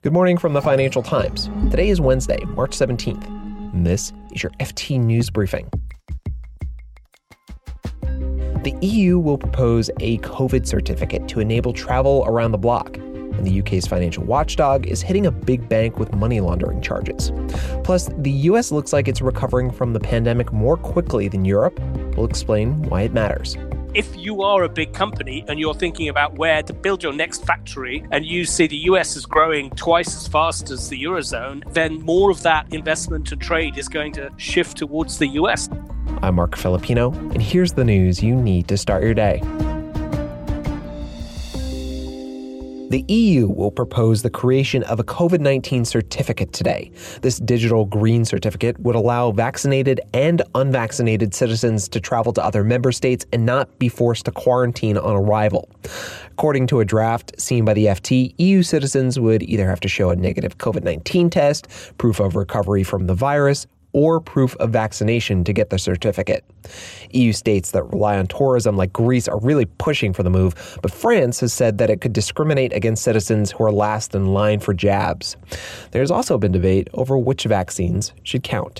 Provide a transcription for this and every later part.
Good morning from the Financial Times. Today is Wednesday, March 17th, and this is your FT News Briefing. The EU will propose a COVID certificate to enable travel around the bloc, and the UK's financial watchdog is hitting a big bank with money laundering charges. Plus, the US looks like it's recovering from the pandemic more quickly than Europe. We'll explain why it matters. If you are a big company and you're thinking about where to build your next factory and you see the US is growing twice as fast as the Eurozone, then more of that investment and trade is going to shift towards the US. I'm Mark Filipino, and here's the news you need to start your day. The EU will propose the creation of a COVID-19 certificate today. This digital green certificate would allow vaccinated and unvaccinated citizens to travel to other member states and not be forced to quarantine on arrival. According to a draft seen by the FT, EU citizens would either have to show a negative COVID-19 test, proof of recovery from the virus, or proof of vaccination to get the certificate. EU states that rely on tourism like Greece are really pushing for the move, but France has said that it could discriminate against citizens who are last in line for jabs. There's also been debate over which vaccines should count.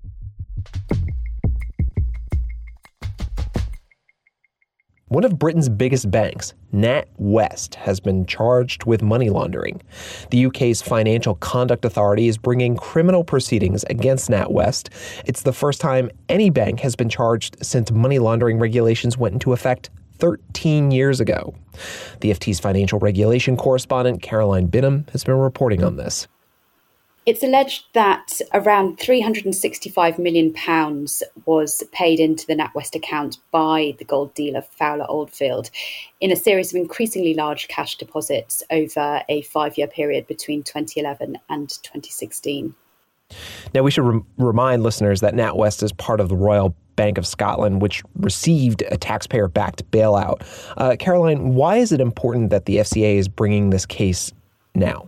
One of Britain's biggest banks, NatWest, has been charged with money laundering. The UK's Financial Conduct Authority is bringing criminal proceedings against NatWest. It's the first time any bank has been charged since money laundering regulations went into effect 13 years ago. The FT's financial regulation correspondent, Caroline Binham, has been reporting on this. It's alleged that around £365 million was paid into the NatWest account by the gold dealer Fowler Oldfield in a series of increasingly large cash deposits over a 5-year period between 2011 and 2016. Now, we should remind listeners that NatWest is part of the Royal Bank of Scotland, which received a taxpayer-backed bailout. Caroline, why is it important that the FCA is bringing this case now?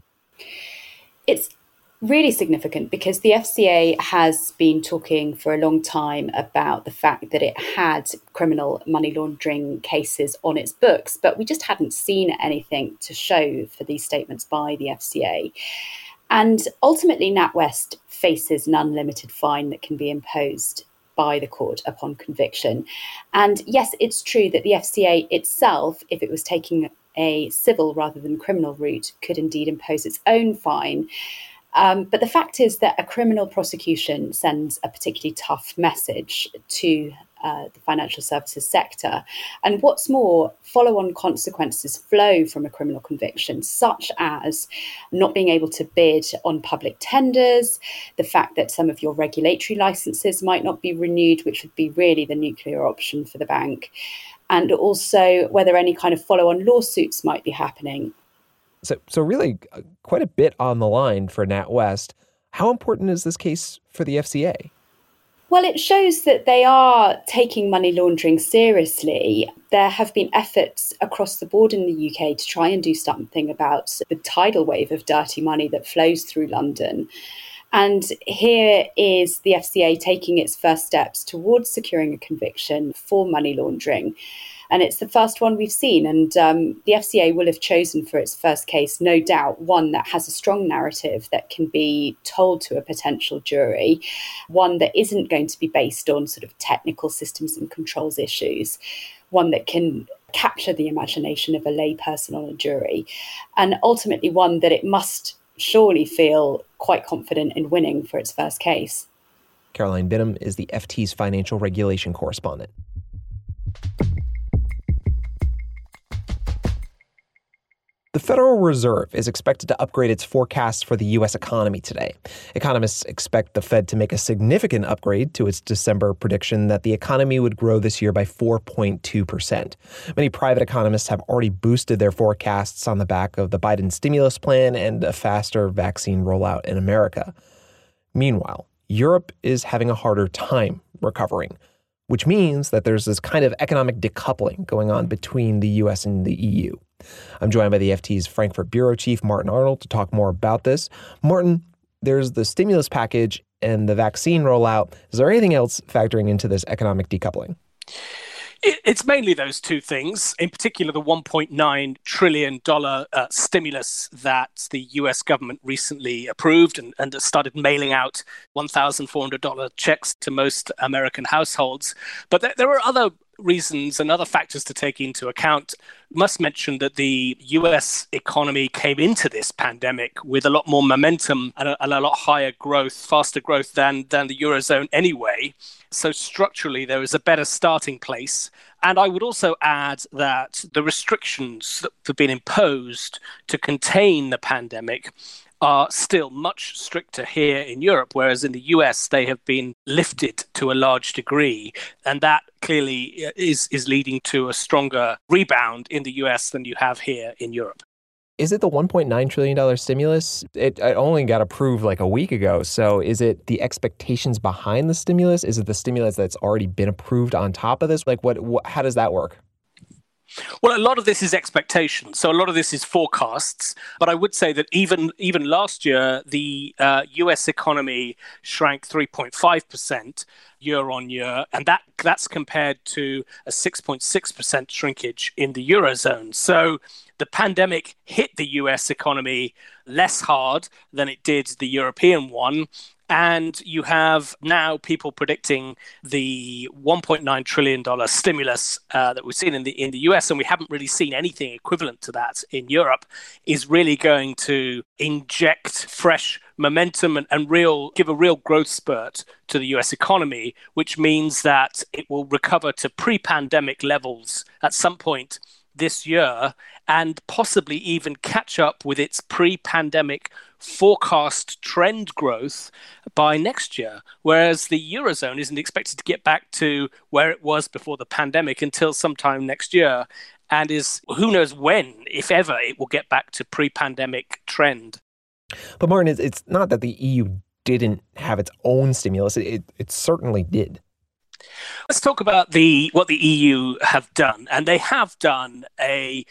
It's really significant because the FCA has been talking for a long time about the fact that it had criminal money laundering cases on its books, but we just hadn't seen anything to show for these statements by the FCA. And ultimately, NatWest faces an unlimited fine that can be imposed by the court upon conviction. And yes, it's true that the FCA itself, if it was taking a civil rather than criminal route, could indeed impose its own fine. But the fact is that a criminal prosecution sends a particularly tough message to the financial services sector. And what's more, follow-on consequences flow from a criminal conviction, such as not being able to bid on public tenders, the fact that some of your regulatory licenses might not be renewed, which would be really the nuclear option for the bank, and also whether any kind of follow-on lawsuits might be happening. So really quite a bit on the line for NatWest. How important is this case for the FCA? Well, it shows that they are taking money laundering seriously. There have been efforts across the board in the UK to try and do something about the tidal wave of dirty money that flows through London. And here is the FCA taking its first steps towards securing a conviction for money laundering. And it's the first one we've seen. And the FCA will have chosen for its first case, no doubt, one that has a strong narrative that can be told to a potential jury, one that isn't going to be based on sort of technical systems and controls issues, one that can capture the imagination of a layperson on a jury, and ultimately one that it must surely feel quite confident in winning for its first case. Caroline Binham is the FT's financial regulation correspondent. The Federal Reserve is expected to upgrade its forecasts for the U.S. economy today. Economists expect the Fed to make a significant upgrade to its December prediction that the economy would grow this year by 4.2%. Many private economists have already boosted their forecasts on the back of the Biden stimulus plan and a faster vaccine rollout in America. Meanwhile, Europe is having a harder time recovering, which means that there's this kind of economic decoupling going on between the U.S. and the EU. I'm joined by the FT's Frankfurt Bureau Chief, Martin Arnold, to talk more about this. Martin, there's the stimulus package and the vaccine rollout. Is there anything else factoring into this economic decoupling? It's mainly those two things, in particular the $1.9 trillion stimulus that the US government recently approved and started mailing out $1,400 checks to most American households. But there are other reasons and other factors to take into account. Must mention that the US economy came into this pandemic with a lot more momentum and a lot higher growth, faster growth than the Eurozone anyway. So structurally, there is a better starting place. And I would also add that the restrictions that have been imposed to contain the pandemic are still much stricter here in Europe, whereas in the US, they have been lifted to a large degree. And that clearly is leading to a stronger rebound in the US than you have here in Europe. Is it the $1.9 trillion stimulus? It only got approved like a week ago. So is it the expectations behind the stimulus? Is it the stimulus that's already been approved on top of this? Like how does that work? Well, a lot of this is expectations. So a lot of this is forecasts. But I would say that even last year, the US economy shrank 3.5% year on year. And that's compared to a 6.6% shrinkage in the Eurozone. So the pandemic hit the US economy less hard than it did the European one. And you have now people predicting the $1.9 trillion stimulus that we've seen in the US, and we haven't really seen anything equivalent to that in Europe, is really going to inject fresh momentum and give a real growth spurt to the US economy, which means that it will recover to pre-pandemic levels at some point this year and possibly even catch up with its pre-pandemic forecast trend growth by next year, whereas the Eurozone isn't expected to get back to where it was before the pandemic until sometime next year, and is who knows when, if ever, it will get back to pre-pandemic trend. But Martin, it's not that the EU didn't have its own stimulus. It certainly did. Let's talk about what the EU have done. And they have done a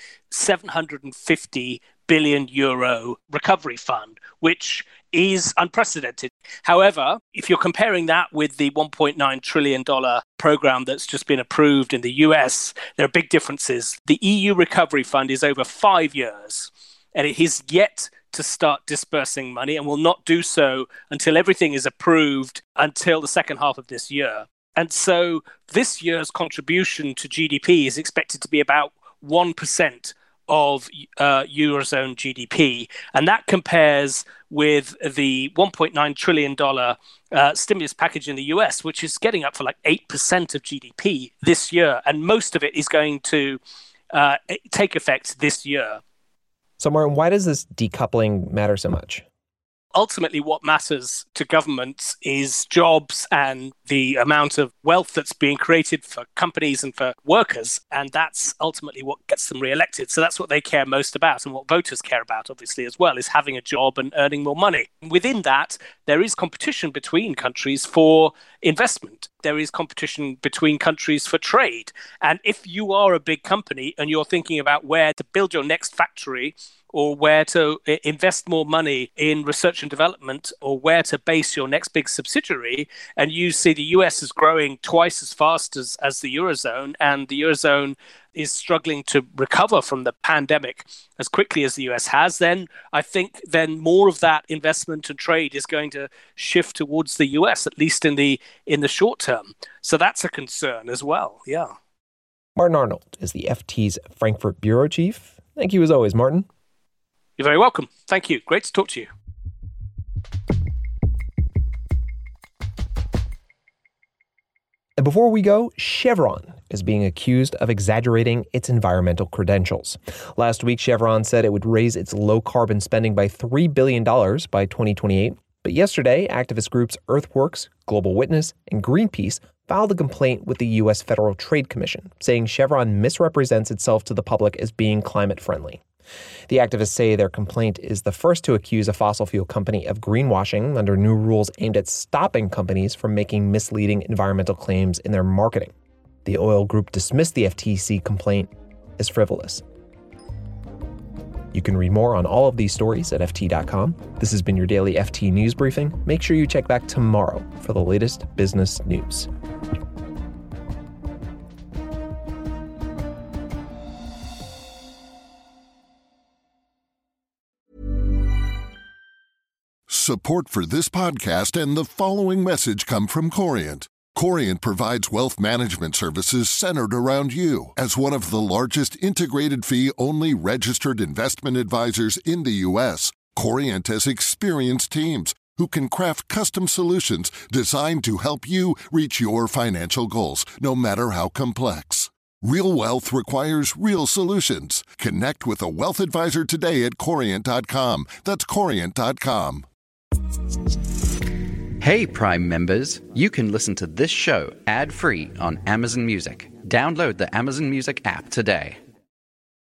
750 billion euro recovery fund, which is unprecedented. However, if you're comparing that with the $1.9 trillion program that's just been approved in the US, there are big differences. The EU recovery fund is over 5 years, and it is yet to start dispersing money and will not do so until everything is approved until the second half of this year. And so this year's contribution to GDP is expected to be about 1% of Eurozone GDP. And that compares with the $1.9 trillion stimulus package in the US, which is getting up for like 8% of GDP this year. And most of it is going to take effect this year. So, Martin, why does this decoupling matter so much? Ultimately, what matters to governments is jobs and the amount of wealth that's being created for companies and for workers. And that's ultimately what gets them re-elected. So that's what they care most about. And what voters care about, obviously, as well, is having a job and earning more money. Within that, there is competition between countries for investment. There is competition between countries for trade. And if you are a big company and you're thinking about where to build your next factory, or where to invest more money in research and development, or where to base your next big subsidiary, and you see the US is growing twice as fast as the Eurozone, and the Eurozone is struggling to recover from the pandemic as quickly as the US has, then I think then more of that investment and trade is going to shift towards the US, at least in the short term. So that's a concern as well, yeah. Martin Arnold is the FT's Frankfurt Bureau Chief. Thank you as always, Martin. You're very welcome. Thank you. Great to talk to you. And before we go, Chevron is being accused of exaggerating its environmental credentials. Last week, Chevron said it would raise its low-carbon spending by $3 billion by 2028. But yesterday, activist groups Earthworks, Global Witness, and Greenpeace filed a complaint with the U.S. Federal Trade Commission, saying Chevron misrepresents itself to the public as being climate-friendly. The activists say their complaint is the first to accuse a fossil fuel company of greenwashing under new rules aimed at stopping companies from making misleading environmental claims in their marketing. The oil group dismissed the FTC complaint as frivolous. You can read more on all of these stories at FT.com. This has been your daily FT News Briefing. Make sure you check back tomorrow for the latest business news. Support for this podcast and the following message come from Corient. Corient provides wealth management services centered around you. As one of the largest integrated fee-only registered investment advisors in the U.S., Corient has experienced teams who can craft custom solutions designed to help you reach your financial goals, no matter how complex. Real wealth requires real solutions. Connect with a wealth advisor today at Corient.com. That's Corient.com. Hey, Prime members, you can listen to this show ad-free on Amazon Music. Download the Amazon Music app today.